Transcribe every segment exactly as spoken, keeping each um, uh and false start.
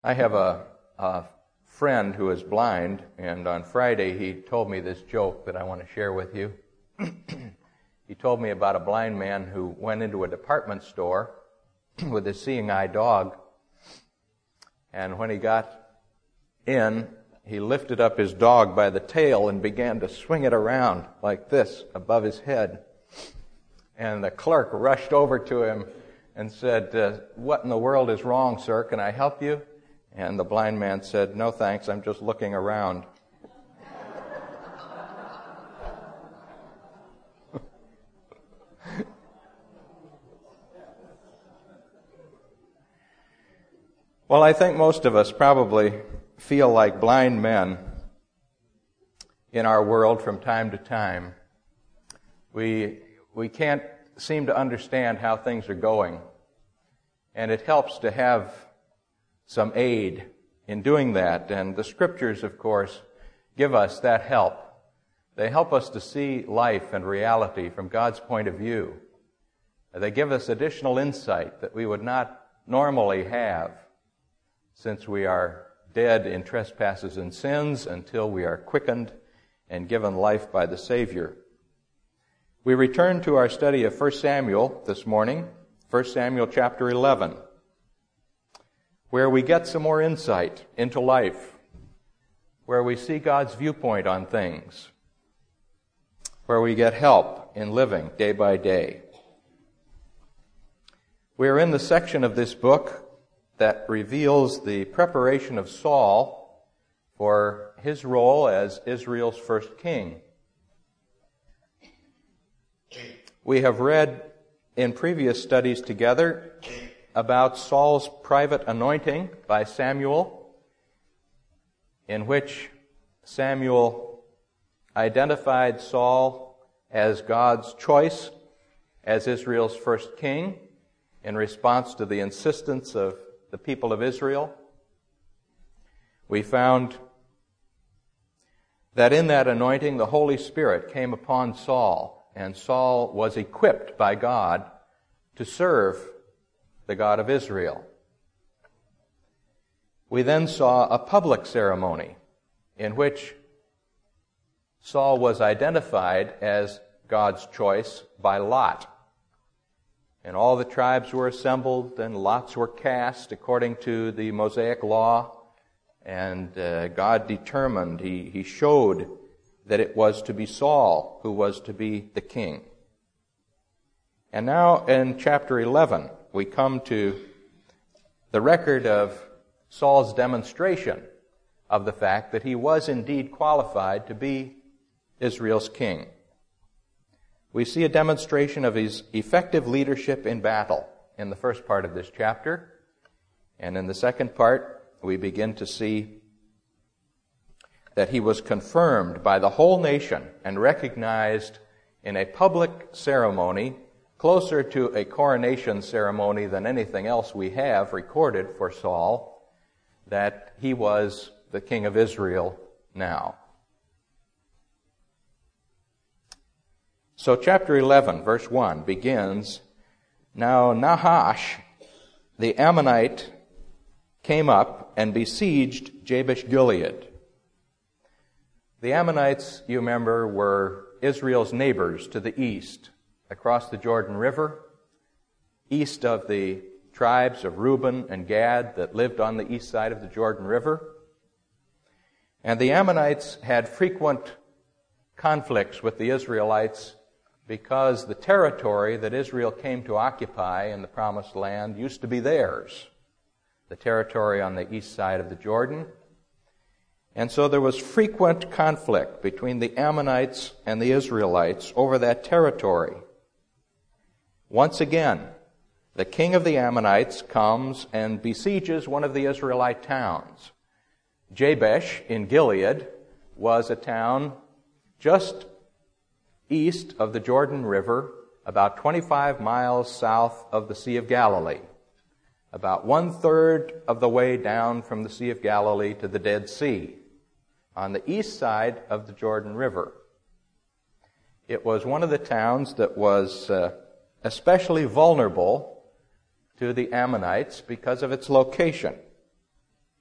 I have a, a friend who is blind, and on Friday he told me this joke that I want to share with you. He told me about a blind man who went into a department store with his seeing eye dog, and when he got in, he lifted up his dog by the tail and began to swing it around like this above his head. And the clerk rushed over to him and said, uh, "What in the world is wrong, sir? Can I help you?" And the blind man said, "No, thanks, I'm just looking around." Well, I think most of us probably feel like blind men in our world from time to time. We, we can't seem to understand how things are going, and it helps to have some aid in doing that. And the Scriptures, of course, give us that help. They help us to see life and reality from God's point of view. They give us additional insight that we would not normally have, since we are dead in trespasses and sins until we are quickened and given life by the Savior. We return to our study of First Samuel this morning, First Samuel chapter eleven, where we get some more insight into life, where we see God's viewpoint on things, where we get help in living day by day. We are in the section of this book that reveals the preparation of Saul for his role as Israel's first king. We have read in previous studies together about Saul's private anointing by Samuel, in which Samuel identified Saul as God's choice as Israel's first king in response to the insistence of the people of Israel. We found that in that anointing the Holy Spirit came upon Saul, and Saul was equipped by God to serve the God of Israel. We then saw a public ceremony in which Saul was identified as God's choice by lot. And all the tribes were assembled, and lots were cast according to the Mosaic law. And uh, God determined, he, he showed that it was to be Saul who was to be the king. And now in chapter eleven, we come to the record of Saul's demonstration of the fact that he was indeed qualified to be Israel's king. We see a demonstration of his effective leadership in battle in the first part of this chapter. And in the second part, we begin to see that he was confirmed by the whole nation and recognized in a public ceremony closer to a coronation ceremony than anything else we have recorded for Saul, that he was the king of Israel now. So chapter eleven, verse one begins, "Now Nahash, the Ammonite, came up and besieged Jabesh-Gilead." The Ammonites, you remember, were Israel's neighbors to the east, across the Jordan River, east of the tribes of Reuben and Gad that lived on the east side of the Jordan River. And the Ammonites had frequent conflicts with the Israelites because the territory that Israel came to occupy in the Promised Land used to be theirs, the territory on the east side of the Jordan. And so there was frequent conflict between the Ammonites and the Israelites over that territory. Once again, the king of the Ammonites comes and besieges one of the Israelite towns. Jabesh in Gilead was a town just east of the Jordan River, about twenty-five miles south of the Sea of Galilee, about one-third of the way down from the Sea of Galilee to the Dead Sea, on the east side of the Jordan River. It was one of the towns that was uh, especially vulnerable to the Ammonites because of its location.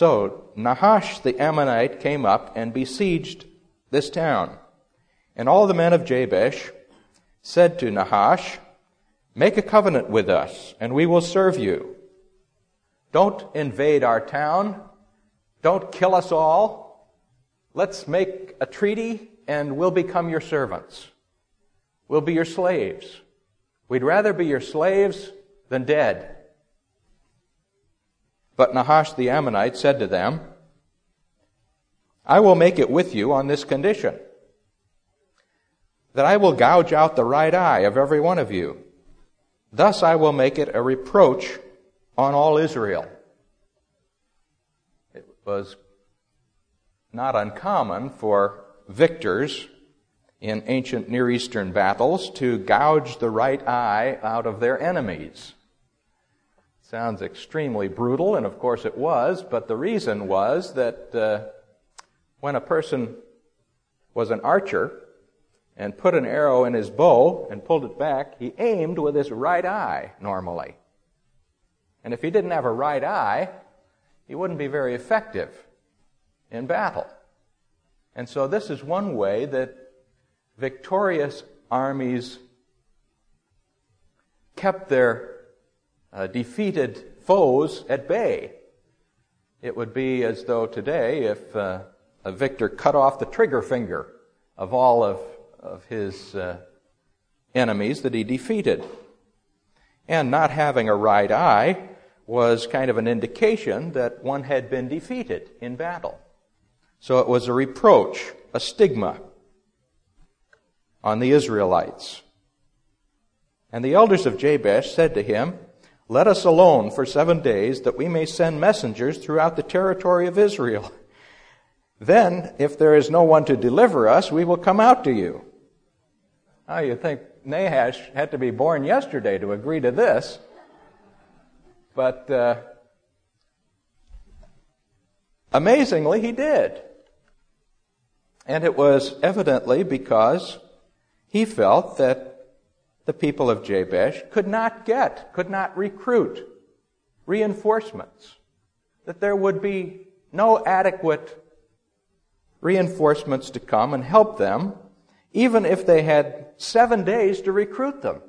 So Nahash the Ammonite came up and besieged this town. And all the men of Jabesh said to Nahash, "Make a covenant with us, and we will serve you. Don't invade our town. Don't kill us all. Let's make a treaty, and we'll become your servants. We'll be your slaves. We'd rather be your slaves than dead." But Nahash the Ammonite said to them, "I will make it with you on this condition, that I will gouge out the right eye of every one of you. Thus I will make it a reproach on all Israel." It was not uncommon for victors in ancient Near Eastern battles to gouge the right eye out of their enemies. Sounds extremely brutal, and of course it was, but the reason was that uh, when a person was an archer and put an arrow in his bow and pulled it back, he aimed with his right eye normally. And if he didn't have a right eye, he wouldn't be very effective in battle. And so this is one way that victorious armies kept their uh, defeated foes at bay. It would be as though today, if uh, a victor cut off the trigger finger of all of, of his uh, enemies that he defeated. And not having a right eye was kind of an indication that one had been defeated in battle. So it was a reproach, a stigma on the Israelites. And the elders of Jabesh said to him, "Let us alone for seven days, that we may send messengers throughout the territory of Israel. Then, if there is no one to deliver us, we will come out to you." Now, you think Nahash had to be born yesterday to agree to this. But uh, amazingly, he did. And it was evidently because he felt that the people of Jabesh could not get, could not recruit reinforcements, that there would be no adequate reinforcements to come and help them, even if they had seven days to recruit them.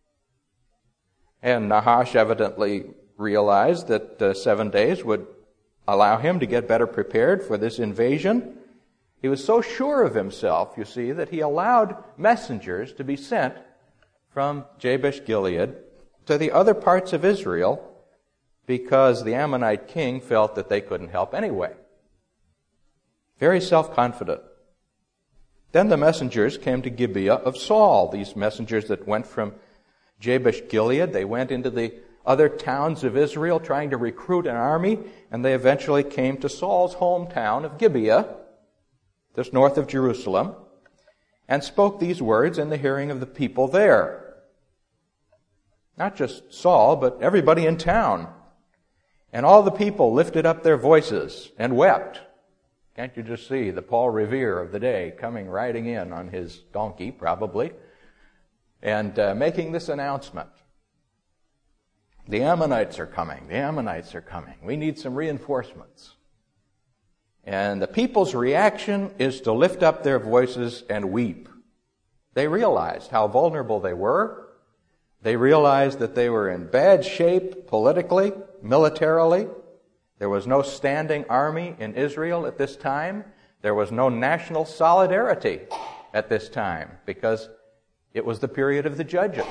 And Nahash evidently realized that uh, seven days would allow him to get better prepared for this invasion. He was so sure of himself, you see, that he allowed messengers to be sent from Jabesh Gilead to the other parts of Israel because the Ammonite king felt that they couldn't help anyway. Very self-confident. Then the messengers came to Gibeah of Saul. These messengers that went from Jabesh Gilead, they went into the other towns of Israel trying to recruit an army, and they eventually came to Saul's hometown of Gibeah, just north of Jerusalem, and spoke these words in the hearing of the people there. Not just Saul, but everybody in town. And all the people lifted up their voices and wept. Can't you just see the Paul Revere of the day coming riding in on his donkey, probably, and uh, making this announcement? The Ammonites are coming. The Ammonites are coming. We need some reinforcements. And the people's reaction is to lift up their voices and weep. They realized how vulnerable they were. They realized that they were in bad shape politically, militarily. There was no standing army in Israel at this time. There was no national solidarity at this time because it was the period of the judges.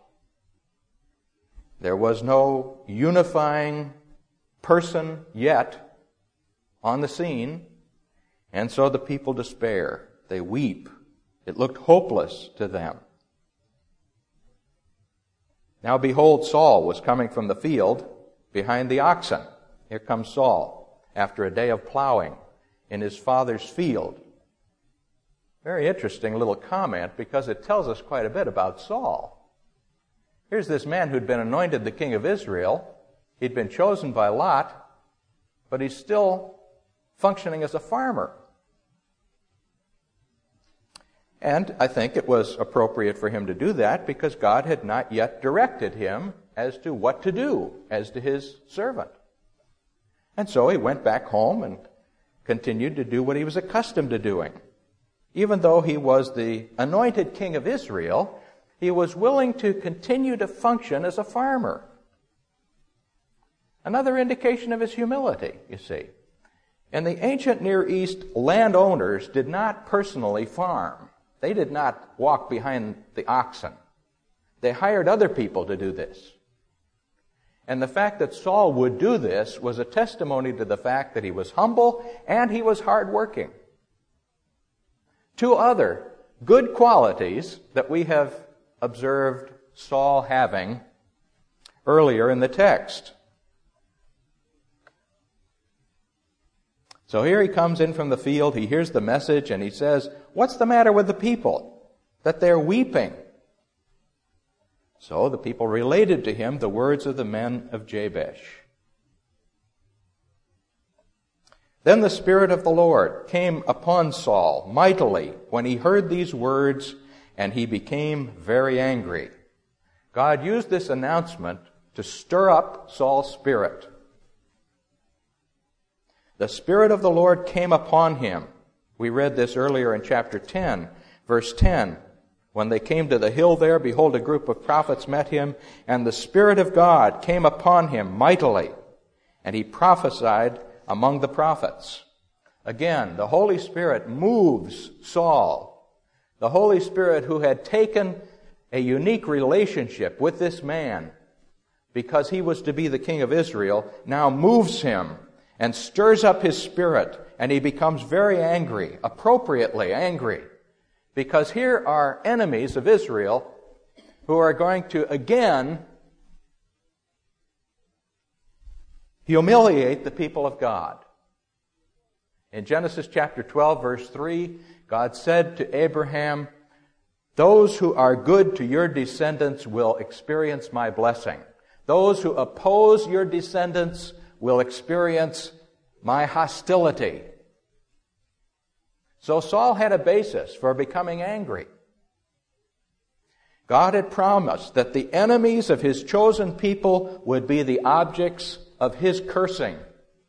There was no unifying person yet on the scene, and so the people despair. They weep. It looked hopeless to them. Now behold, Saul was coming from the field behind the oxen. Here comes Saul after a day of plowing in his father's field. Very interesting little comment because it tells us quite a bit about Saul. Here's this man who'd been anointed the king of Israel. He'd been chosen by Lot, but he's still functioning as a farmer. And I think it was appropriate for him to do that because God had not yet directed him as to what to do as to his servant. And so he went back home and continued to do what he was accustomed to doing. Even though he was the anointed king of Israel, he was willing to continue to function as a farmer. Another indication of his humility, you see. In the ancient Near East, landowners did not personally farm. They did not walk behind the oxen. They hired other people to do this. And the fact that Saul would do this was a testimony to the fact that he was humble and he was hardworking. Two other good qualities that we have observed Saul having earlier in the text. So here he comes in from the field, he hears the message, and he says, "What's the matter with the people? That they're weeping." So the people related to him the words of the men of Jabesh. Then the Spirit of the Lord came upon Saul mightily when he heard these words, and he became very angry. God used this announcement to stir up Saul's spirit. The Spirit of the Lord came upon him. We read this earlier in chapter ten, verse ten. When they came to the hill there, behold, a group of prophets met him, and the Spirit of God came upon him mightily, and he prophesied among the prophets. Again, the Holy Spirit moves Saul. The Holy Spirit, who had taken a unique relationship with this man because he was to be the king of Israel, now moves him and stirs up his spirit, and he becomes very angry, appropriately angry, because here are enemies of Israel who are going to again humiliate the people of God. In Genesis chapter twelve, verse three, God said to Abraham, "Those who are good to your descendants will experience my blessing. Those who oppose your descendants will experience my hostility." So Saul had a basis for becoming angry. God had promised that the enemies of his chosen people would be the objects of his cursing.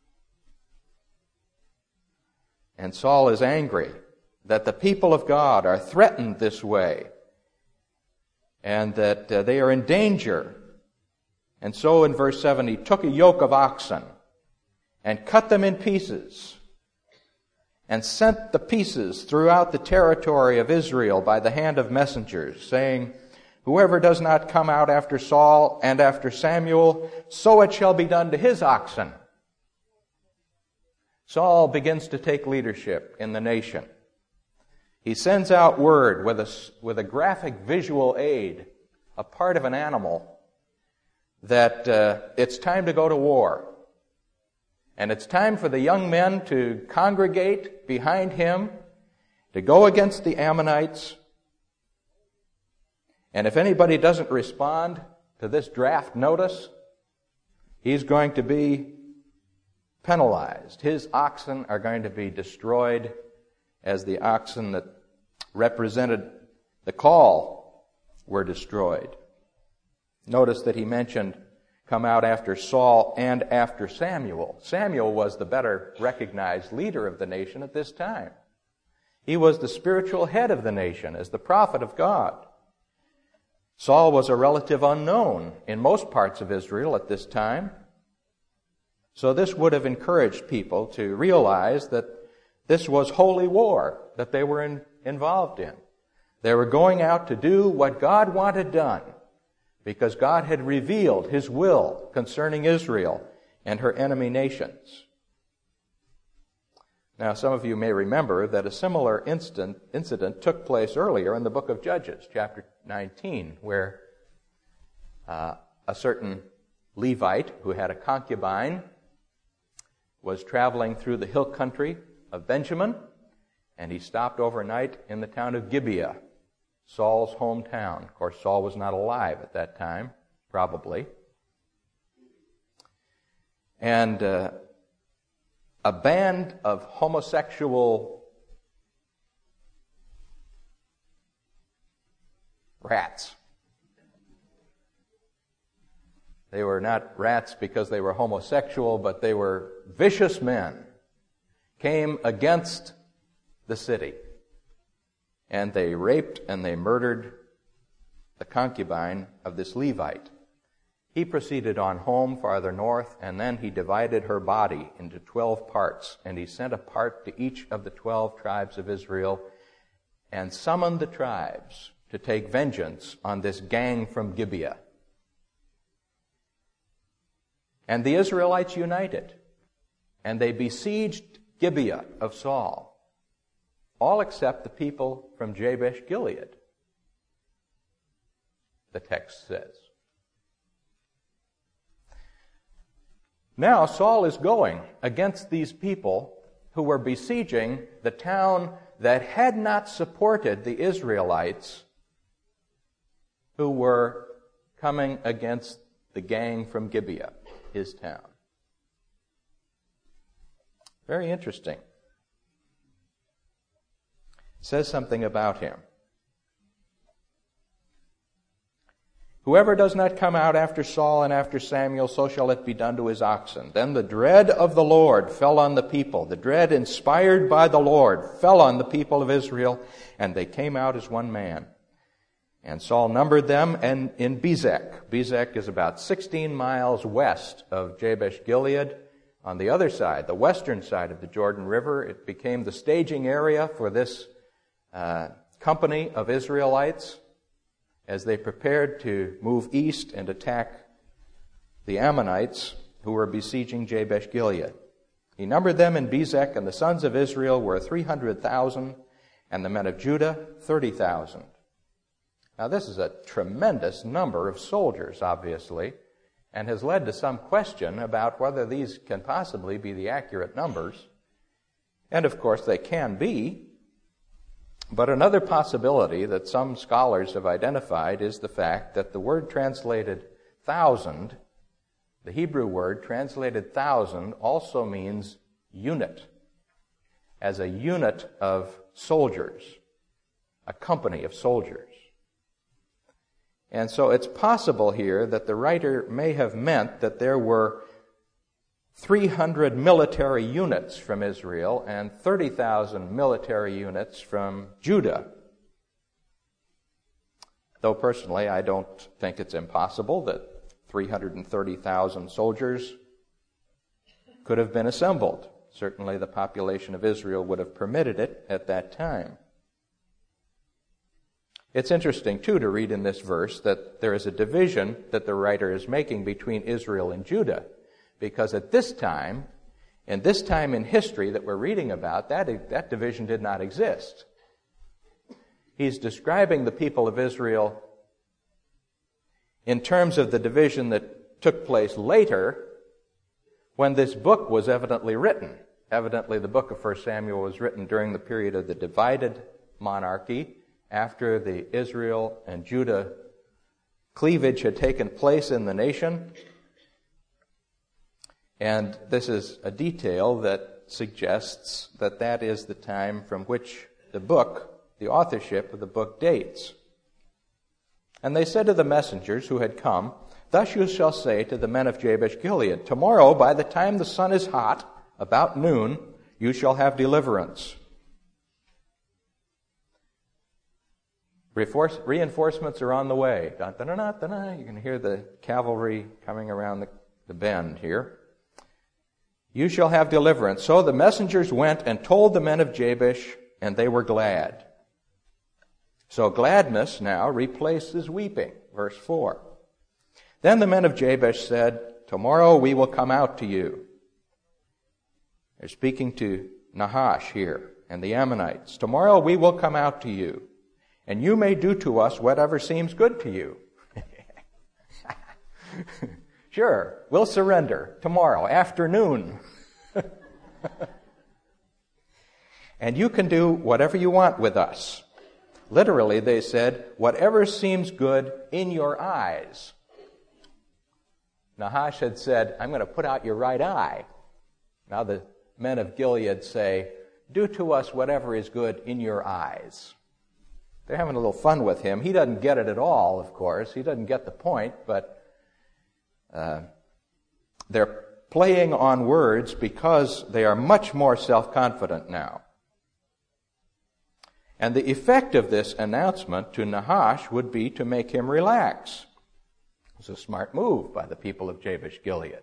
And Saul is angry that the people of God are threatened this way and that uh, they are in danger. And so in verse seven, he took a yoke of oxen and cut them in pieces and sent the pieces throughout the territory of Israel by the hand of messengers, saying, "Whoever does not come out after Saul and after Samuel, so it shall be done to his oxen." Saul begins to take leadership in the nation. He sends out word with a, with a graphic visual aid, a part of an animal, that uh, it's time to go to war. And it's time for the young men to congregate behind him, to go against the Ammonites. And if anybody doesn't respond to this draft notice, he's going to be penalized. His oxen are going to be destroyed as the oxen that represented the call were destroyed. Notice that he mentioned come out after Saul and after Samuel. Samuel was the better recognized leader of the nation at this time. He was the spiritual head of the nation as the prophet of God. Saul was a relative unknown in most parts of Israel at this time. So this would have encouraged people to realize that this was holy war that they were in, involved in. They were going out to do what God wanted done, because God had revealed His will concerning Israel and her enemy nations. Now, some of you may remember that a similar instant, incident took place earlier in the book of Judges, chapter nineteen, where uh, a certain Levite who had a concubine was traveling through the hill country of Benjamin, and he stopped overnight in the town of Gibeah, Saul's hometown. Of course, Saul was not alive at that time, probably. And uh, a band of homosexual rats, They were not rats because they were homosexual, but they were vicious men, came against the city. And they raped and they murdered the concubine of this Levite. He proceeded on home farther north, and then he divided her body into twelve parts, and he sent a part to each of the twelve tribes of Israel and summoned the tribes to take vengeance on this gang from Gibeah. And the Israelites united, and they besieged Gibeah of Saul, all except the people from Jabesh Gilead, the text says. Now Saul is going against these people who were besieging the town that had not supported the Israelites who were coming against the gang from Gibeah, his town. Very interesting. Says something about him. Whoever does not come out after Saul and after Samuel, so shall it be done to his oxen. Then the dread of the Lord fell on the people. The dread inspired by the Lord fell on the people of Israel, and they came out as one man. And Saul numbered them and in Bezek. Bezek is about sixteen miles west of Jabesh Gilead. On the other side, the western side of the Jordan River, it became the staging area for this uh, company of Israelites as they prepared to move east and attack the Ammonites who were besieging Jabesh Gilead. He numbered them in Bezek, and the sons of Israel were three hundred thousand, and the men of Judah thirty thousand. Now this is a tremendous number of soldiers, obviously, and has led to some question about whether these can possibly be the accurate numbers. And of course they can be. But another possibility that some scholars have identified is the fact that the word translated thousand, the Hebrew word translated thousand, also means unit, as a unit of soldiers, a company of soldiers. And so it's possible here that the writer may have meant that there were three hundred military units from Israel and thirty thousand military units from Judah. Though personally, I don't think it's impossible that three hundred thirty thousand soldiers could have been assembled. Certainly the population of Israel would have permitted it at that time. It's interesting, too, to read in this verse that there is a division that the writer is making between Israel and Judah. Because at this time, in this time in history that we're reading about, that, that division did not exist. He's describing the people of Israel in terms of the division that took place later when this book was evidently written. Evidently, the book of First Samuel was written during the period of the divided monarchy, after the Israel and Judah cleavage had taken place in the nation. And this is a detail that suggests that that is the time from which the book, the authorship of the book, dates. And they said to the messengers who had come, "Thus you shall say to the men of Jabesh Gilead, tomorrow by the time the sun is hot, about noon, you shall have deliverance." Reinforcements are on the way. Dun, dun, dun, dun, dun. You can hear the cavalry coming around the, the bend here. You shall have deliverance. So the messengers went and told the men of Jabesh, and they were glad. So gladness now replaces weeping. Verse four. Then the men of Jabesh said, "Tomorrow we will come out to you." They're speaking to Nahash here and the Ammonites. "Tomorrow we will come out to you, and you may do to us whatever seems good to you." Sure, we'll surrender tomorrow, afternoon. And you can do whatever you want with us. Literally, they said, whatever seems good in your eyes. Nahash had said, "I'm going to put out your right eye." Now the men of Gilead say, "Do to us whatever is good in your eyes." They're having a little fun with him. He doesn't get it at all, of course. He doesn't get the point, but Uh, they're playing on words because they are much more self-confident now. And the effect of this announcement to Nahash would be to make him relax. It was a smart move by the people of Jabesh Gilead.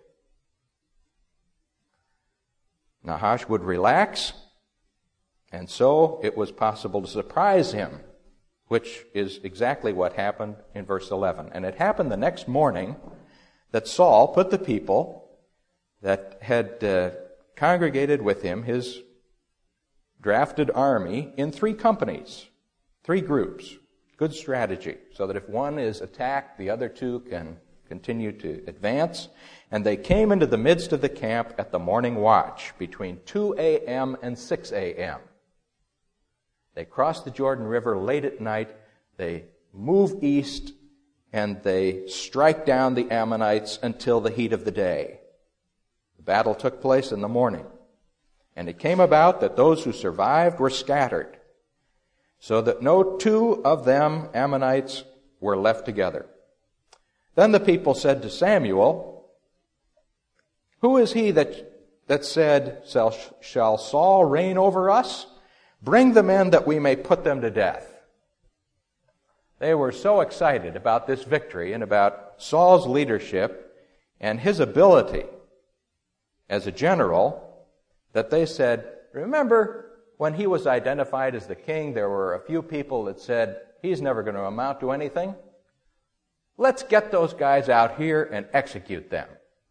Nahash would relax, and so it was possible to surprise him, which is exactly what happened in verse eleven. And it happened the next morning that Saul put the people that had uh, congregated with him, his drafted army, in three companies, three groups. Good strategy, so that if one is attacked, the other two can continue to advance. And they came into the midst of the camp at the morning watch, between two a.m. and six a.m. They crossed the Jordan River late at night, they move east, and they strike down the Ammonites until the heat of the day. The battle took place in the morning. And it came about that those who survived were scattered, so that no two of them, Ammonites, were left together. Then the people said to Samuel, "Who is he that, that said, shall Saul reign over us? Bring the men that we may put them to death." They were so excited about this victory and about Saul's leadership and his ability as a general that they said, remember when he was identified as the king, there were a few people that said, he's never going to amount to anything. Let's get those guys out here and execute them.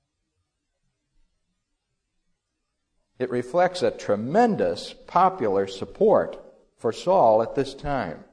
It reflects a tremendous popular support for Saul at this time.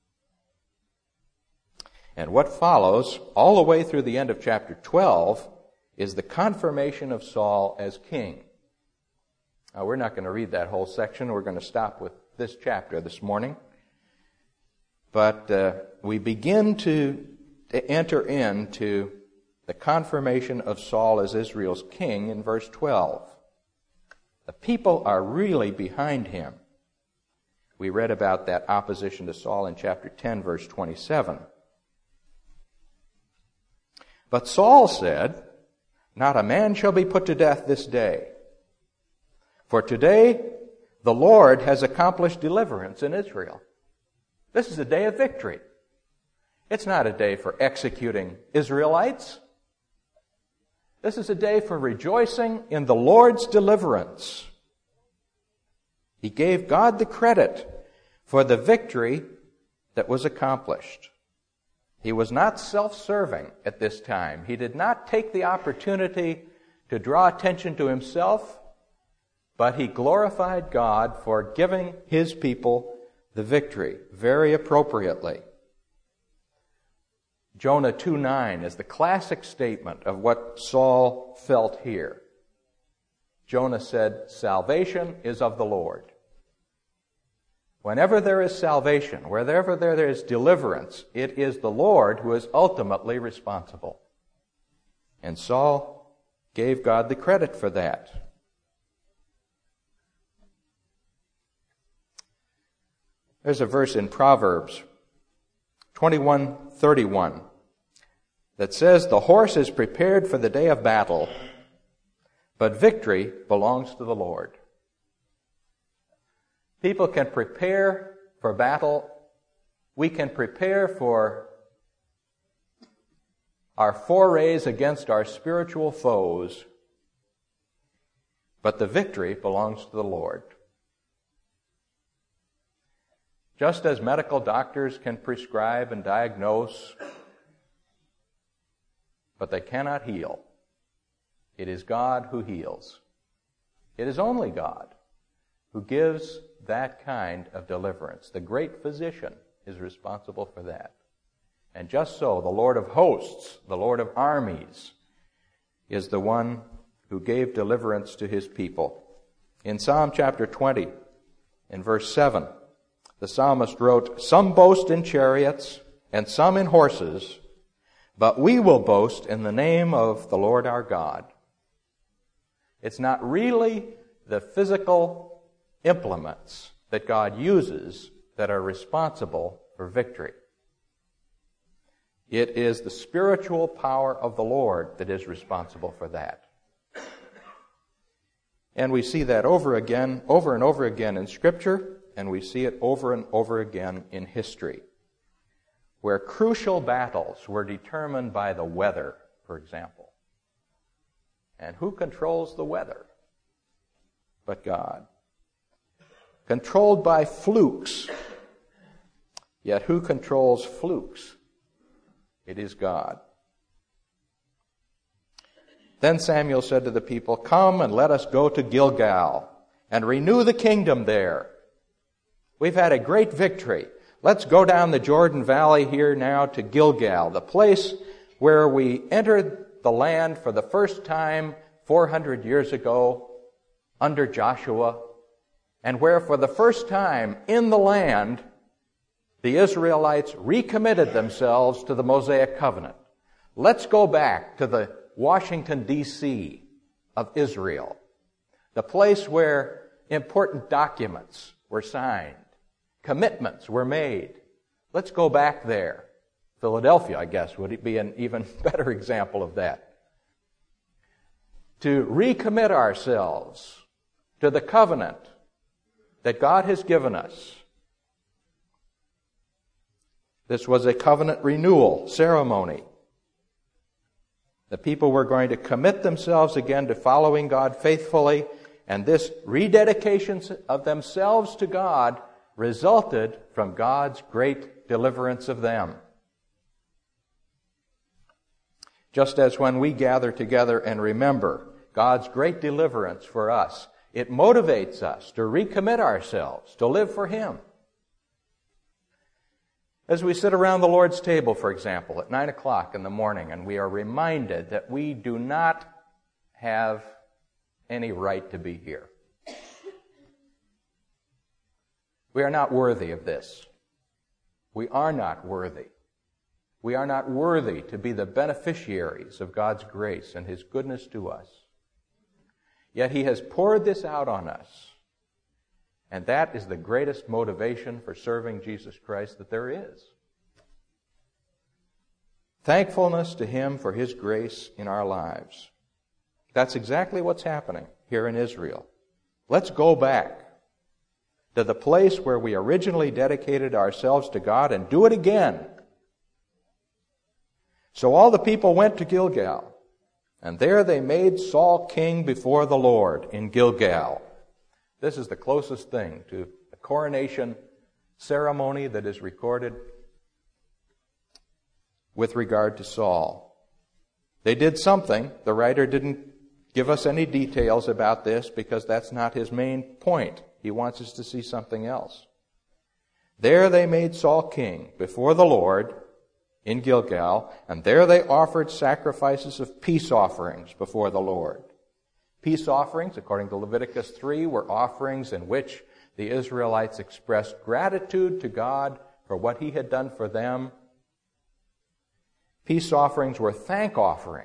And what follows, all the way through the end of chapter twelve, is the confirmation of Saul as king. Now, we're not going to read that whole section. We're going to stop with this chapter this morning. But uh, we begin to, to enter into the confirmation of Saul as Israel's king in verse twelve. The people are really behind him. We read about that opposition to Saul in chapter ten, verse twenty-seven. But Saul said, "Not a man shall be put to death this day. For today the Lord has accomplished deliverance in Israel." This is a day of victory. It's not a day for executing Israelites. This is a day for rejoicing in the Lord's deliverance. He gave God the credit for the victory that was accomplished. He was not self-serving at this time. He did not take the opportunity to draw attention to himself, but he glorified God for giving his people the victory very appropriately. Jonah two nine is the classic statement of what Saul felt here. Jonah said, "Salvation is of the Lord." Whenever there is salvation, wherever there is deliverance, it is the Lord who is ultimately responsible. And Saul gave God the credit for that. There's a verse in Proverbs twenty-one thirty-one that says, "The horse is prepared for the day of battle, but victory belongs to the Lord." People can prepare for battle. We can prepare for our forays against our spiritual foes, but the victory belongs to the Lord. Just as medical doctors can prescribe and diagnose, but they cannot heal, it is God who heals. It is only God who gives that kind of deliverance. The great physician is responsible for that. And just so, the Lord of hosts, the Lord of armies, is the one who gave deliverance to his people. In Psalm chapter twenty, in verse seven, the psalmist wrote, "Some boast in chariots and some in horses, but we will boast in the name of the Lord our God." It's not really the physical implements that God uses that are responsible for victory. It is the spiritual power of the Lord that is responsible for that. And we see that over again, over and over again in Scripture, and we see it over and over again in history, where crucial battles were determined by the weather, for example. And who controls the weather but God? Controlled by flukes. Yet who controls flukes? It is God. Then Samuel said to the people, "Come and let us go to Gilgal and renew the kingdom there. We've had a great victory. Let's go down the Jordan Valley here now to Gilgal, the place where we entered the land for the first time four hundred years ago under Joshua, and where for the first time in the land the Israelites recommitted themselves to the Mosaic covenant. Let's go back to the Washington, D C of Israel, the place where important documents were signed, commitments were made. Let's go back there." Philadelphia, I guess, would be an even better example of that. To recommit ourselves to the covenant that God has given us. This was a covenant renewal ceremony. The people were going to commit themselves again to following God faithfully, and this rededication of themselves to God resulted from God's great deliverance of them. Just as when we gather together and remember God's great deliverance for us, it motivates us to recommit ourselves, to live for Him. As we sit around the Lord's table, for example, at nine o'clock in the morning, and we are reminded that we do not have any right to be here. We are not worthy of this. We are not worthy. We are not worthy to be the beneficiaries of God's grace and His goodness to us. Yet He has poured this out on us. And that is the greatest motivation for serving Jesus Christ that there is. Thankfulness to Him for His grace in our lives. That's exactly what's happening here in Israel. Let's go back to the place where we originally dedicated ourselves to God and do it again. So all the people went to Gilgal, and there they made Saul king before the Lord in Gilgal. This is the closest thing to a coronation ceremony that is recorded with regard to Saul. They did something. The writer didn't give us any details about this because that's not his main point. He wants us to see something else. There they made Saul king before the Lord in Gilgal, and there they offered sacrifices of peace offerings before the Lord. Peace offerings, according to Leviticus three, were offerings in which the Israelites expressed gratitude to God for what He had done for them. Peace offerings were thank offerings.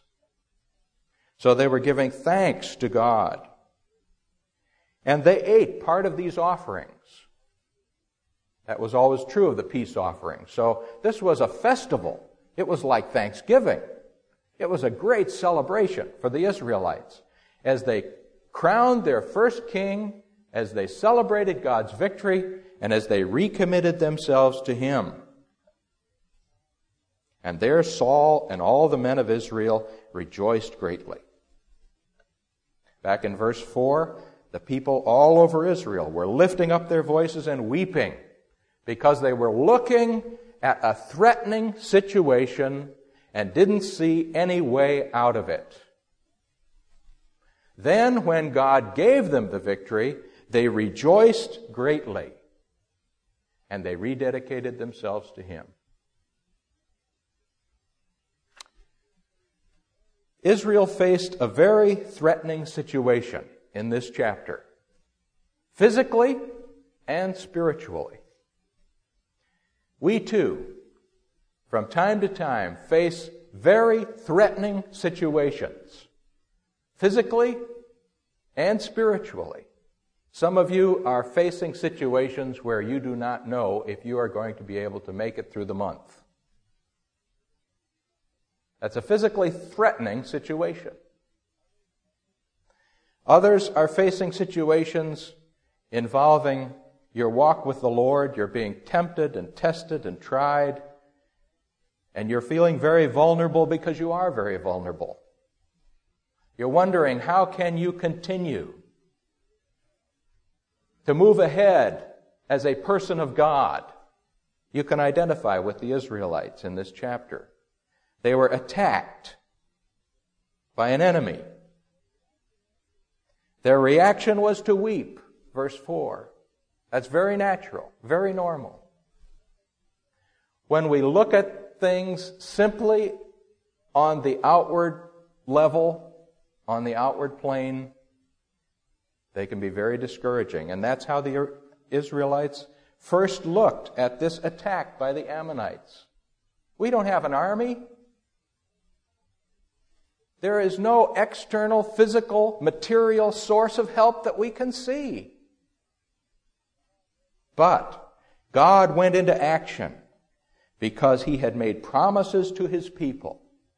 So they were giving thanks to God. And they ate part of these offerings. That was always true of the peace offerings. So this was a festival. It was like Thanksgiving. It was a great celebration for the Israelites as they crowned their first king, as they celebrated God's victory, and as they recommitted themselves to Him. And there Saul and all the men of Israel rejoiced greatly. Back in verse four, the people all over Israel were lifting up their voices and weeping because they were looking at a threatening situation and didn't see any way out of it. Then, when God gave them the victory, they rejoiced greatly, and they rededicated themselves to Him. Israel faced a very threatening situation in this chapter, physically and spiritually. We too, from time to time, face very threatening situations, physically and spiritually. Some of you are facing situations where you do not know if you are going to be able to make it through the month. That's a physically threatening situation. Others are facing situations involving your walk with the Lord. You're being tempted and tested and tried, and you're feeling very vulnerable because you are very vulnerable. You're wondering, how can you continue to move ahead as a person of God? You can identify with the Israelites in this chapter. They were attacked by an enemy. Their reaction was to weep, verse four. That's very natural, very normal. When we look at things simply on the outward level, on the outward plane, they can be very discouraging. And that's how the Israelites first looked at this attack by the Ammonites. We don't have an army. There is no external, physical, material source of help that we can see. But God went into action because He had made promises to His people.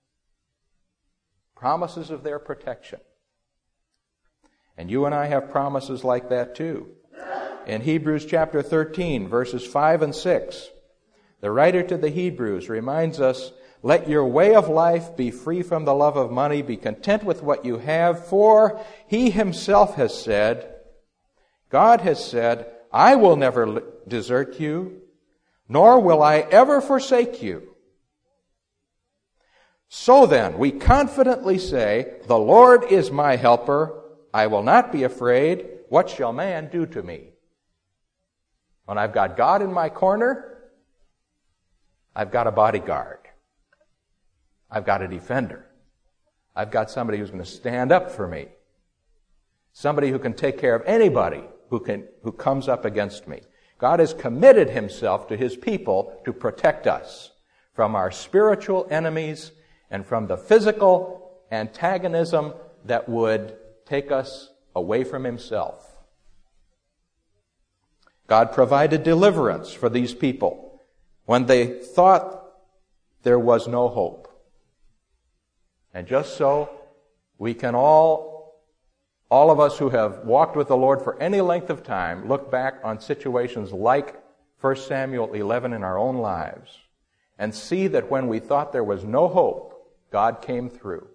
Promises of their protection. And you and I have promises like that too. In Hebrews chapter thirteen, verses five and six, the writer to the Hebrews reminds us, "Let your way of life be free from the love of money. Be content with what you have, for He Himself has said, God has said, I will never desert you, nor will I ever forsake you. So then, we confidently say, the Lord is my helper. I will not be afraid. What shall man do to me?" When I've got God in my corner, I've got a bodyguard. I've got a defender. I've got somebody who's going to stand up for me. Somebody who can take care of anybody who can who comes up against me. God has committed Himself to His people to protect us from our spiritual enemies and from the physical antagonism that would take us away from Himself. God provided deliverance for these people when they thought there was no hope. And just so, we can all, all of us who have walked with the Lord for any length of time, look back on situations like First Samuel eleven in our own lives and see that when we thought there was no hope, God came through.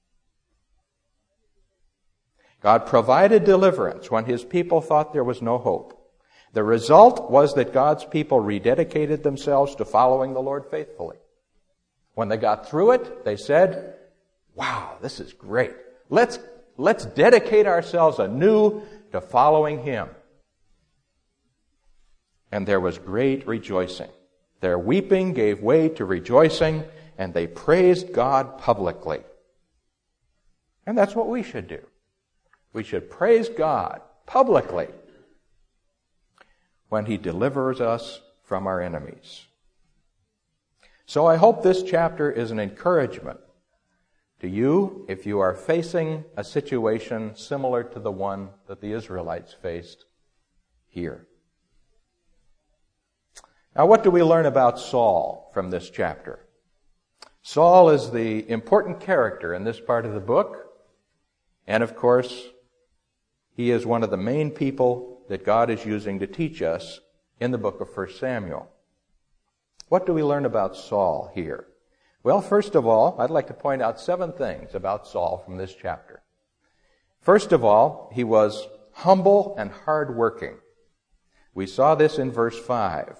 God provided deliverance when His people thought there was no hope. The result was that God's people rededicated themselves to following the Lord faithfully. When they got through it, they said, wow, this is great. Let's, let's dedicate ourselves anew to following Him. And there was great rejoicing. Their weeping gave way to rejoicing, and they praised God publicly. And that's what we should do. We should praise God publicly when He delivers us from our enemies. So I hope this chapter is an encouragement to you if you are facing a situation similar to the one that the Israelites faced here. Now, what do we learn about Saul from this chapter? Saul is the important character in this part of the book, and of course, he is one of the main people that God is using to teach us in the book of First Samuel. What do we learn about Saul here? Well, first of all, I'd like to point out seven things about Saul from this chapter. First of all, he was humble and hardworking. We saw this in verse five.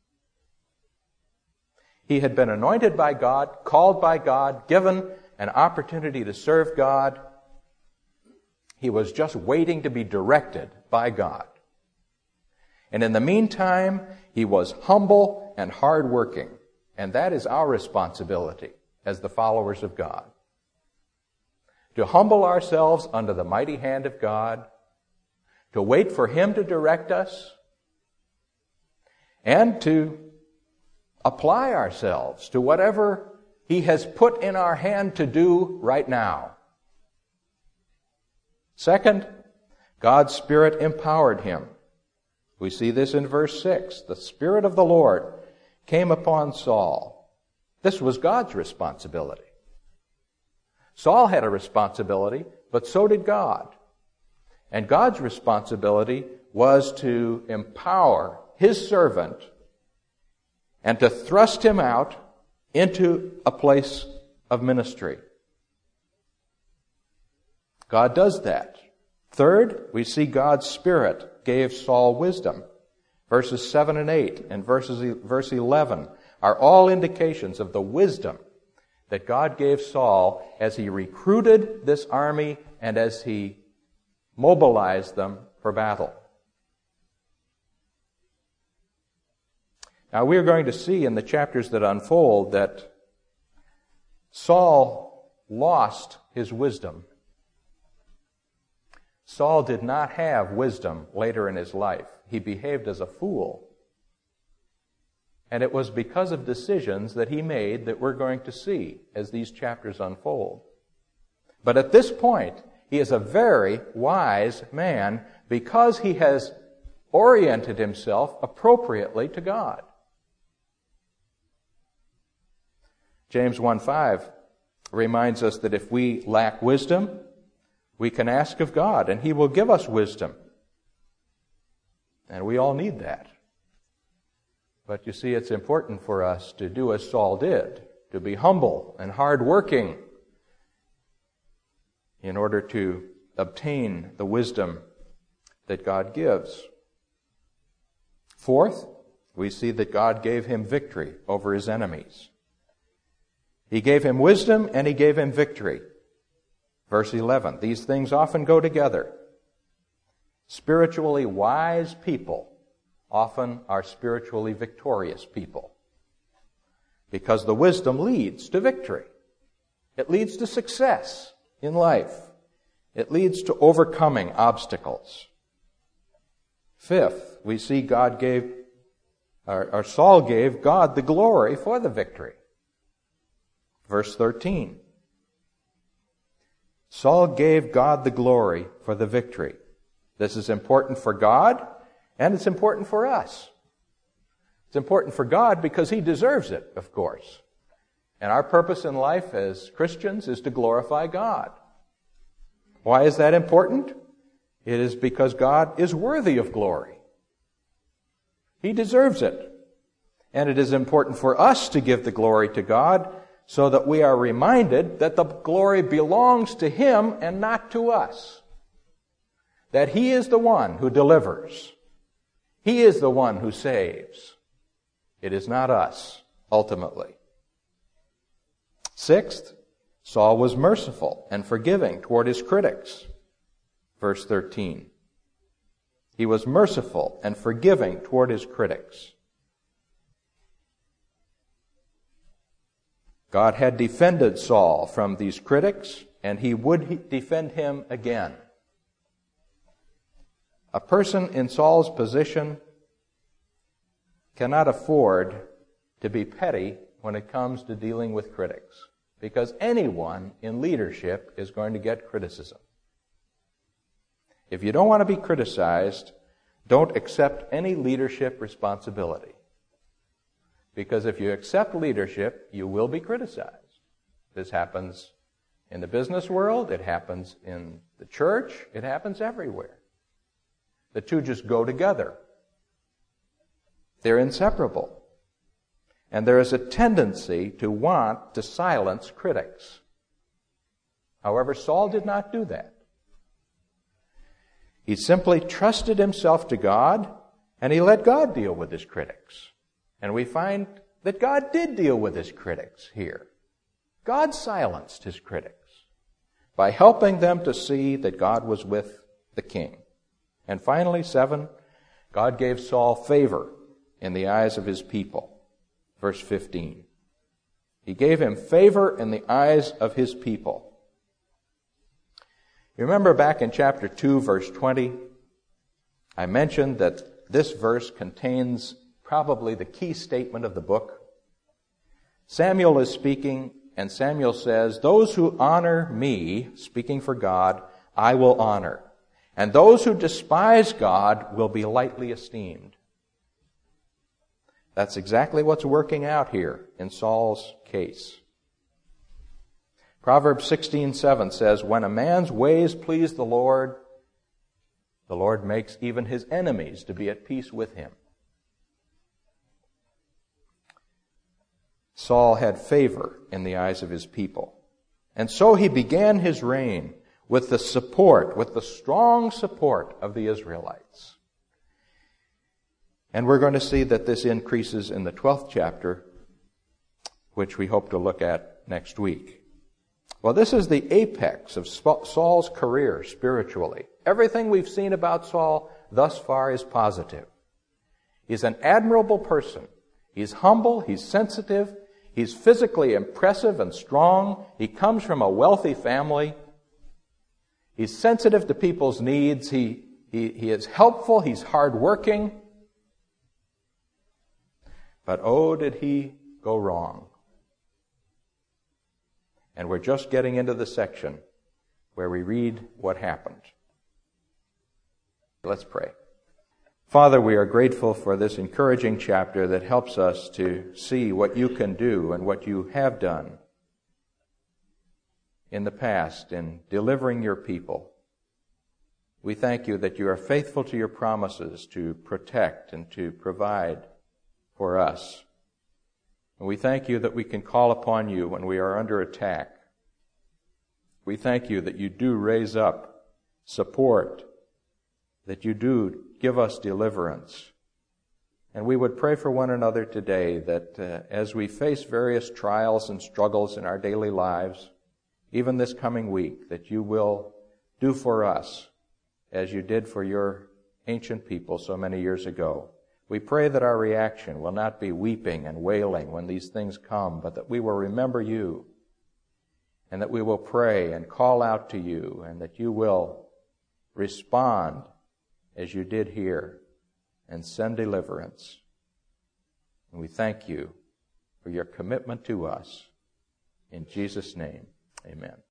He had been anointed by God, called by God, given an opportunity to serve God. He was just waiting to be directed by God. And in the meantime, he was humble and hardworking. And that is our responsibility as the followers of God. To humble ourselves under the mighty hand of God, to wait for Him to direct us, and to apply ourselves to whatever He has put in our hand to do right now. Second, God's Spirit empowered him. We see this in verse six. The Spirit of the Lord came upon Saul. This was God's responsibility. Saul had a responsibility, but so did God. And God's responsibility was to empower his servant and to thrust him out into a place of ministry. God does that. Third, we see God's Spirit gave Saul wisdom. Verses seven and eight and verses, verse eleven are all indications of the wisdom that God gave Saul as he recruited this army and as he mobilized them for battle. Now we're going to see in the chapters that unfold that Saul lost his wisdom. Saul did not have wisdom later in his life. He behaved as a fool. And it was because of decisions that he made that we're going to see as these chapters unfold. But at this point, he is a very wise man because he has oriented himself appropriately to God. James one five reminds us that if we lack wisdom, we can ask of God, and He will give us wisdom. And we all need that. But you see, it's important for us to do as Saul did, to be humble and hardworking in order to obtain the wisdom that God gives. Fourth, we see that God gave him victory over his enemies. He gave him wisdom and he gave him victory. Verse eleven, these things often go together. Spiritually wise people often are spiritually victorious people, because the wisdom leads to victory. It leads to success in life. It leads to overcoming obstacles. Fifth, we see God gave, or, or Saul gave God the glory for the victory. Verse thirteen. Saul gave God the glory for the victory. This is important for God, and it's important for us. It's important for God because He deserves it, of course. And our purpose in life as Christians is to glorify God. Why is that important? It is because God is worthy of glory. He deserves it. And it is important for us to give the glory to God so that we are reminded that the glory belongs to Him and not to us. That He is the one who delivers. He is the one who saves. It is not us, ultimately. Sixth, Saul was merciful and forgiving toward his critics. Verse thirteen. He was merciful and forgiving toward his critics. God had defended Saul from these critics, and He would defend him again. A person in Saul's position cannot afford to be petty when it comes to dealing with critics, because anyone in leadership is going to get criticism. If you don't want to be criticized, don't accept any leadership responsibility. Because if you accept leadership, you will be criticized. This happens in the business world, it happens in the church, it happens everywhere. The two just go together. They're inseparable. And there is a tendency to want to silence critics. However, Saul did not do that. He simply trusted himself to God, and he let God deal with his critics. And we find that God did deal with his critics here. God silenced his critics by helping them to see that God was with the king. And finally, seven, God gave Saul favor in the eyes of his people. Verse fifteen. He gave him favor in the eyes of his people. You remember back in chapter two, verse twenty, I mentioned that this verse contains probably the key statement of the book. Samuel is speaking, and Samuel says, "Those who honor me," speaking for God, "I will honor. And those who despise God will be lightly esteemed." That's exactly what's working out here in Saul's case. Proverbs sixteen seven says, when a man's ways please the Lord, the Lord makes even his enemies to be at peace with him. Saul had favor in the eyes of his people. And so he began his reign with the support, with the strong support of the Israelites. And we're going to see that this increases in the twelfth chapter, which we hope to look at next week. Well, this is the apex of Saul's career spiritually. Everything we've seen about Saul thus far is positive. He's an admirable person. He's humble, he's sensitive, he's physically impressive and strong. He comes from a wealthy family. He's sensitive to people's needs. He, he, he is helpful. He's hardworking. But oh, did he go wrong. And we're just getting into the section where we read what happened. Let's pray. Father, we are grateful for this encouraging chapter that helps us to see what you can do and what you have done in the past in delivering your people. We thank you that you are faithful to your promises to protect and to provide for us. And we thank you that we can call upon you when we are under attack. We thank you that you do raise up support, that you do give us deliverance. And we would pray for one another today that uh, as we face various trials and struggles in our daily lives, even this coming week, that you will do for us as you did for your ancient people so many years ago. We pray that our reaction will not be weeping and wailing when these things come, but that we will remember you, and that we will pray and call out to you, and that you will respond as you did here and send deliverance. And we thank you for your commitment to us. In Jesus' name, amen.